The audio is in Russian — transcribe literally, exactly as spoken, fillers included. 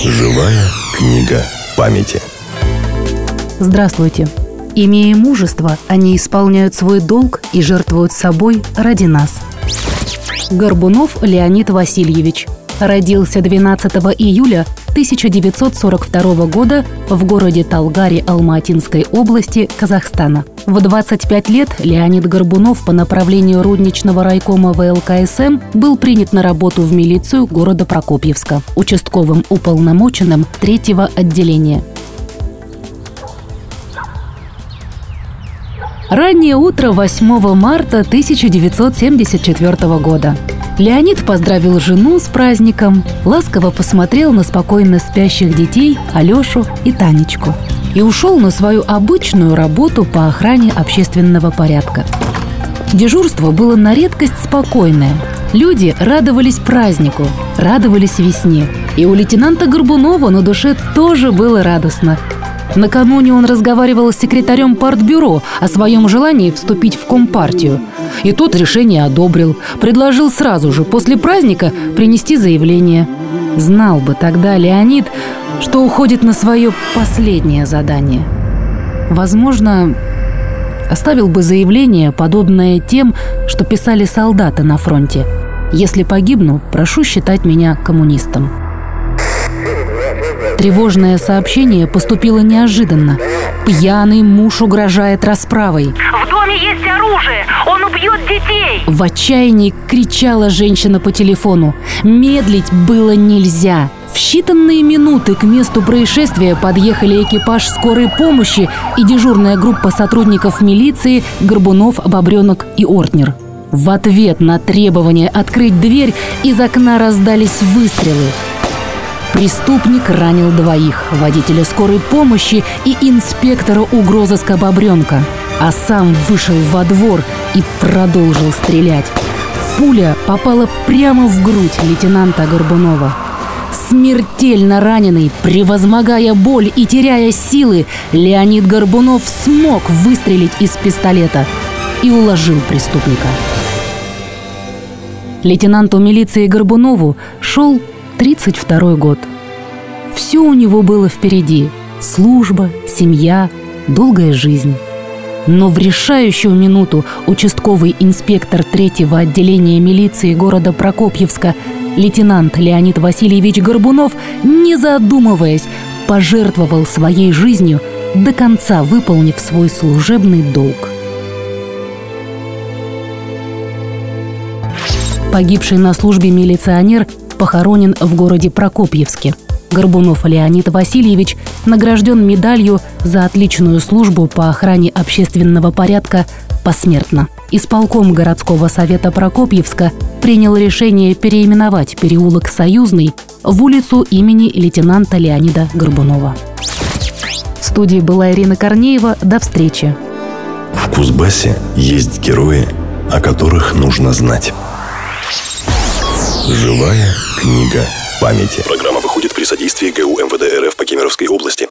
Живая книга памяти. Здравствуйте. Имея мужество, они исполняют свой долг и жертвуют собой ради нас. Горбунов Леонид Васильевич. Родился двенадцатого июля тысяча девятьсот сорок второго года в городе Талгаре Алма-Атинской области, Казахстана. В двадцать пять лет Леонид Горбунов по направлению рудничного райкома вэ эл ка эс эм был принят на работу в милицию города Прокопьевска участковым уполномоченным третьего отделения. Раннее утро восьмого марта тысяча девятьсот семьдесят четвёртого года. Леонид поздравил жену с праздником, ласково посмотрел на спокойно спящих детей Алешу и Танечку и ушел на свою обычную работу по охране общественного порядка. Дежурство было на редкость спокойное. Люди радовались празднику, радовались весне. И у лейтенанта Горбунова на душе тоже было радостно. Накануне он разговаривал с секретарем партбюро о своем желании вступить в компартию. И тот решение одобрил, предложил сразу же после праздника принести заявление. Знал бы тогда Леонид, что уходит на свое последнее задание. Возможно, оставил бы заявление, подобное тем, что писали солдаты на фронте. «Если погибну, прошу считать меня коммунистом». Тревожное сообщение поступило неожиданно. Пьяный муж угрожает расправой. В доме есть оружие! Он убьет детей! В отчаянии кричала женщина по телефону. Медлить было нельзя. В считанные минуты к месту происшествия подъехали экипаж скорой помощи и дежурная группа сотрудников милиции Горбунов, Бобренок и Ортнер. В ответ на требование открыть дверь из окна раздались выстрелы. Преступник ранил двоих – водителя скорой помощи и инспектора угрозыска Бобренка, а сам вышел во двор и продолжил стрелять. Пуля попала прямо в грудь лейтенанта Горбунова. Смертельно раненый, превозмогая боль и теряя силы, Леонид Горбунов смог выстрелить из пистолета и уложил преступника. Лейтенанту милиции Горбунову шел тридцать второй год. Все у него было впереди – служба, семья, долгая жизнь. Но в решающую минуту участковый инспектор третьего отделения милиции города Прокопьевска лейтенант Леонид Васильевич Горбунов, не задумываясь, пожертвовал своей жизнью, до конца выполнив свой служебный долг. Погибший на службе милиционер похоронен в городе Прокопьевске. Горбунов Леонид Васильевич награжден медалью за отличную службу по охране общественного порядка посмертно. Исполком городского совета Прокопьевска принял решение переименовать переулок Союзный в улицу имени лейтенанта Леонида Горбунова. В студии была Ирина Корнеева. До встречи. В Кузбассе есть герои, о которых нужно знать. Живая книга памяти. Программа выходит при содействии гэ у эм вэ дэ эр эф по Кемеровской области.